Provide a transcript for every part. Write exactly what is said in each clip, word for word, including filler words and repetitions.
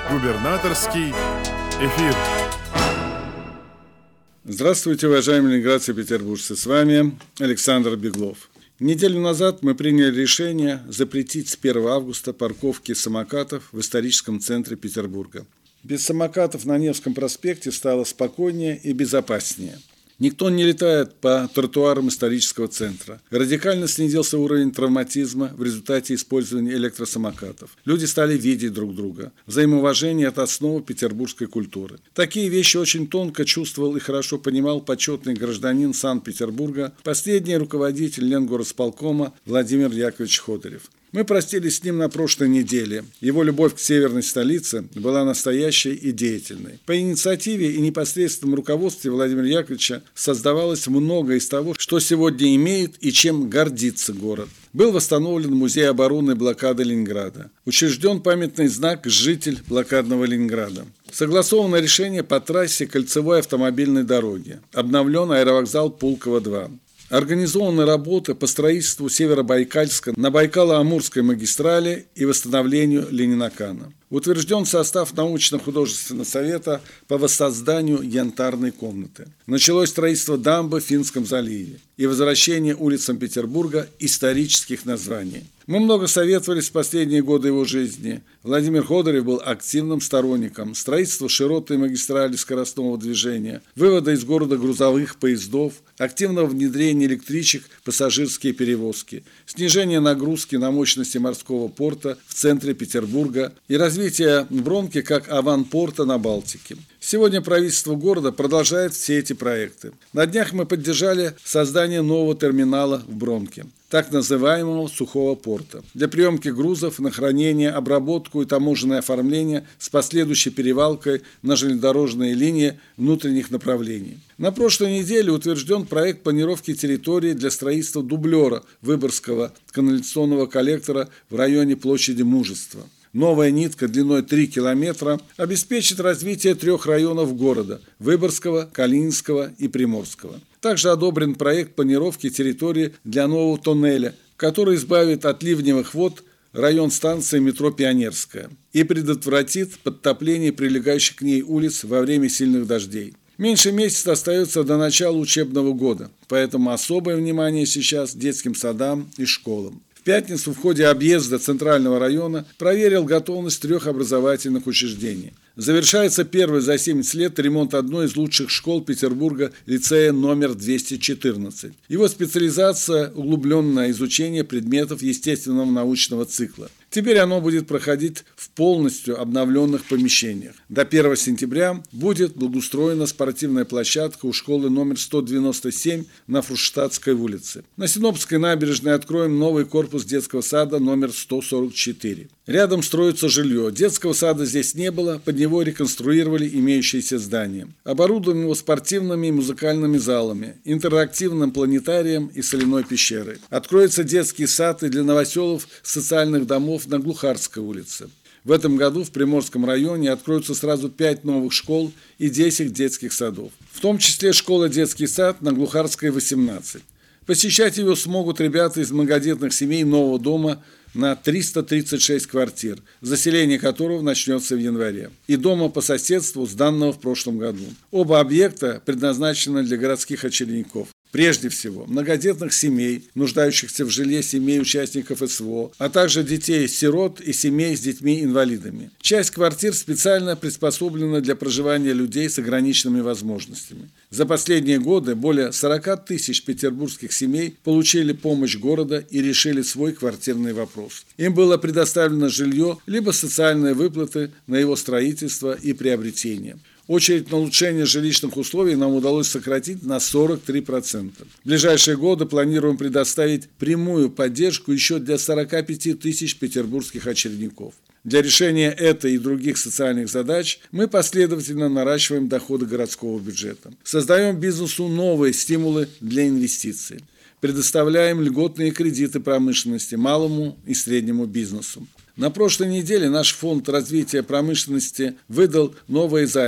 Губернаторский эфир. Здравствуйте, уважаемые ленинградцы и петербуржцы. С вами Александр Беглов. Неделю назад мы приняли решение запретить с первого августа парковки самокатов в историческом центре Петербурга. Без самокатов на Невском проспекте стало спокойнее и безопаснее. Никто не летает по тротуарам исторического центра. Радикально снизился уровень травматизма в результате использования электросамокатов. Люди стали видеть друг друга. Взаимоуважение – это основа петербургской культуры. Такие вещи очень тонко чувствовал и хорошо понимал почетный гражданин Санкт-Петербурга, последний руководитель Ленгорисполкома Владимир Яковлевич Ходырев. Мы простились с ним на прошлой неделе. Его любовь к северной столице была настоящей и деятельной. По инициативе и непосредственном руководстве Владимира Яковлевича создавалось много из того, что сегодня имеет и чем гордится город. Был восстановлен музей обороны и блокады Ленинграда. Учрежден памятный знак «Житель блокадного Ленинграда». Согласовано решение по трассе кольцевой автомобильной дороги. Обновлен аэровокзал Пулково-два. Организованы работы по строительству Северобайкальска на Байкало-Амурской магистрали и восстановлению Ленинакана. Утвержден состав научно-художественного совета по воссозданию янтарной комнаты. Началось строительство дамбы в Финском заливе и возвращение улицам Петербурга исторических названий. Мы много советовались в последние годы его жизни. Владимир Ходырев был активным сторонником строительства широтной магистрали скоростного движения, вывода из города грузовых поездов, активного внедрения электричек в пассажирские перевозки, снижения нагрузки на мощности морского порта в центре Петербурга и развития Бронки как аванпорта на Балтике. Сегодня правительство города продолжает все эти проекты. На днях мы поддержали создание нового терминала в Бронке, так называемого сухого порта, для приемки грузов на хранение, обработку и таможенное оформление с последующей перевалкой на железнодорожные линии внутренних направлений. На прошлой неделе утвержден проект планировки территории для строительства дублера Выборгского канализационного коллектора в районе площади Мужества. Новая нитка длиной три километра обеспечит развитие трех районов города – Выборгского, Калининского и Приморского. Также одобрен проект планировки территории для нового тоннеля, который избавит от ливневых вод район станции метро Пионерская и предотвратит подтопление прилегающих к ней улиц во время сильных дождей. Меньше месяца остается до начала учебного года, поэтому особое внимание сейчас детским садам и школам. В пятницу в ходе объезда Центрального района проверил готовность трех образовательных учреждений. Завершается первый за семьдесят лет ремонт одной из лучших школ Петербурга, лицея номер двести четырнадцать. Его специализация – углубленное изучение предметов естественного научного цикла. Теперь оно будет проходить в полностью обновленных помещениях. До первого сентября будет благоустроена спортивная площадка у школы номер сто девяносто семь на Фруштадтской улице. На Синопской набережной откроем новый корпус детского сада номер сто сорок четыре. Рядом строится жилье. Детского сада здесь не было, под него реконструировали имеющиеся здания. Оборудован его спортивными и музыкальными залами, интерактивным планетарием и соляной пещерой. Откроется детский сад и для новоселов социальных домов на Глухарской улице. В этом году в Приморском районе откроются сразу пять новых школ и десять детских садов. В том числе школа-детский сад на Глухарской восемнадцать. Посещать его смогут ребята из многодетных семей нового дома на триста тридцать шесть квартир, заселение которого начнется в январе, и дома по соседству, сданного в прошлом году. Оба объекта предназначены для городских очередников. Прежде всего, многодетных семей, нуждающихся в жилье семей участников СВО, а также детей-сирот и семей с детьми-инвалидами. Часть квартир специально приспособлена для проживания людей с ограниченными возможностями. За последние годы более сорок тысяч петербургских семей получили помощь города и решили свой квартирный вопрос. Им было предоставлено жилье, либо социальные выплаты на его строительство и приобретение. Очередь на улучшение жилищных условий нам удалось сократить на сорок три процента. В ближайшие годы планируем предоставить прямую поддержку еще для сорок пять тысяч петербургских очередников. Для решения этой и других социальных задач мы последовательно наращиваем доходы городского бюджета. Создаем бизнесу новые стимулы для инвестиций. Предоставляем льготные кредиты промышленности, малому и среднему бизнесу. На прошлой неделе наш фонд развития промышленности выдал новые займы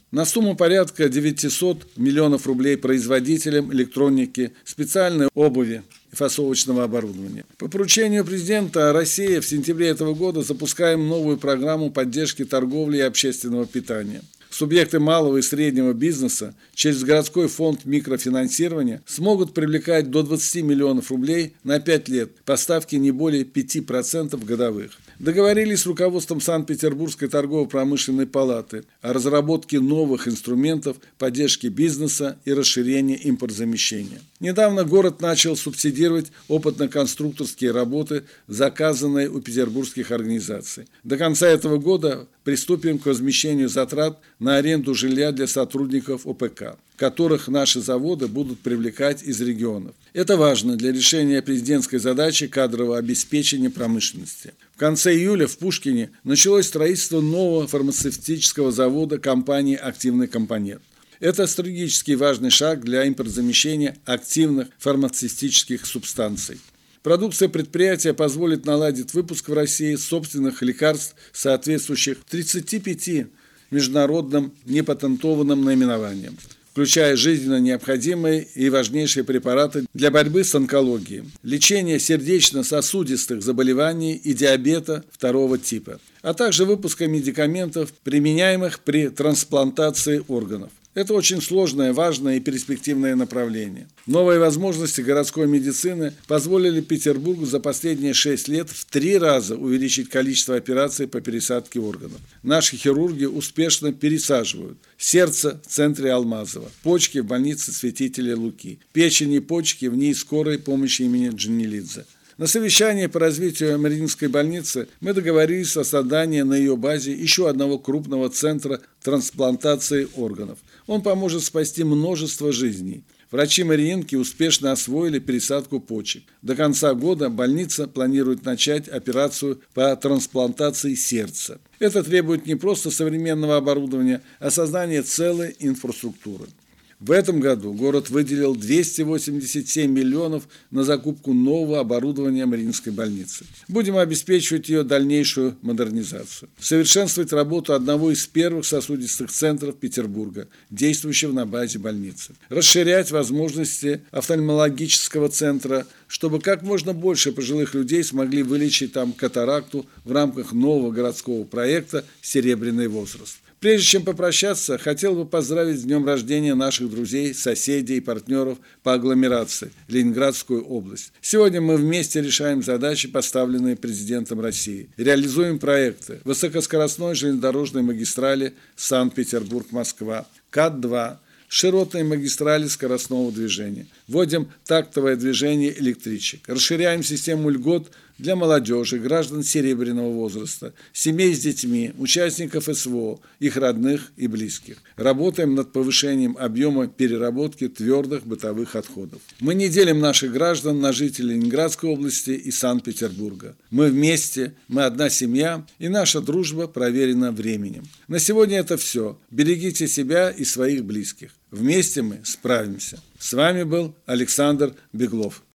на сумму порядка девятисот миллионов рублей производителям электроники, специальной обуви и фасовочного оборудования. По поручению президента России в сентябре этого года запускаем новую программу поддержки торговли и общественного питания. Субъекты малого и среднего бизнеса через городской фонд микрофинансирования смогут привлекать до двадцати миллионов рублей на пять лет по ставке не более пяти процентов годовых. Договорились с руководством Санкт-Петербургской торгово-промышленной палаты о разработке новых инструментов поддержки бизнеса и расширения импортозамещения. Недавно город начал субсидировать опытно-конструкторские работы, заказанные у петербургских организаций. До конца этого года приступим к возмещению затрат на аренду жилья для сотрудников О П К, которых наши заводы будут привлекать из регионов. Это важно для решения президентской задачи кадрового обеспечения промышленности. В конце июля в Пушкине началось строительство нового фармацевтического завода компании «Активный компонент». Это стратегически важный шаг для импортозамещения активных фармацевтических субстанций. Продукция предприятия позволит наладить выпуск в России собственных лекарств, соответствующих тридцати пяти международным непатентованным наименованиям, включая жизненно необходимые и важнейшие препараты для борьбы с онкологией, лечения сердечно-сосудистых заболеваний и диабета второго типа, а также выпуска медикаментов, применяемых при трансплантации органов. Это очень сложное, важное и перспективное направление. Новые возможности городской медицины позволили Петербургу за последние шесть лет в три раза увеличить количество операций по пересадке органов. Наши хирурги успешно пересаживают сердце в центре Алмазова, почки в больнице Святителя Луки, печень и почки в НИИ скорой помощи имени Джанелидзе. На совещании по развитию Мариинской больницы мы договорились о создании на ее базе еще одного крупного центра трансплантации органов. Он поможет спасти множество жизней. Врачи Мариинки успешно освоили пересадку почек. До конца года больница планирует начать операцию по трансплантации сердца. Это требует не просто современного оборудования, а создания целой инфраструктуры. В этом году город выделил двести восемьдесят семь миллионов на закупку нового оборудования Мариинской больницы. Будем обеспечивать ее дальнейшую модернизацию. Совершенствовать работу одного из первых сосудистых центров Петербурга, действующего на базе больницы. Расширять возможности офтальмологического центра, чтобы как можно больше пожилых людей смогли вылечить там катаракту в рамках нового городского проекта «Серебряный возраст». Прежде чем попрощаться, хотел бы поздравить с днем рождения наших друзей, соседей и партнеров по агломерации Ленинградскую область. Сегодня мы вместе решаем задачи, поставленные президентом России. Реализуем проекты высокоскоростной железнодорожной магистрали Санкт-Петербург-Москва, К А Т два, широтной магистрали скоростного движения. Вводим тактовое движение электричек. Расширяем систему льгот для молодежи, граждан серебряного возраста, семей с детьми, участников С В О, их родных и близких. Работаем над повышением объема переработки твердых бытовых отходов. Мы не делим наших граждан на жителей Ленинградской области и Санкт-Петербурга. Мы вместе, мы одна семья, и наша дружба проверена временем. На сегодня это все. Берегите себя и своих близких. Вместе мы справимся. С вами был Александр Беглов.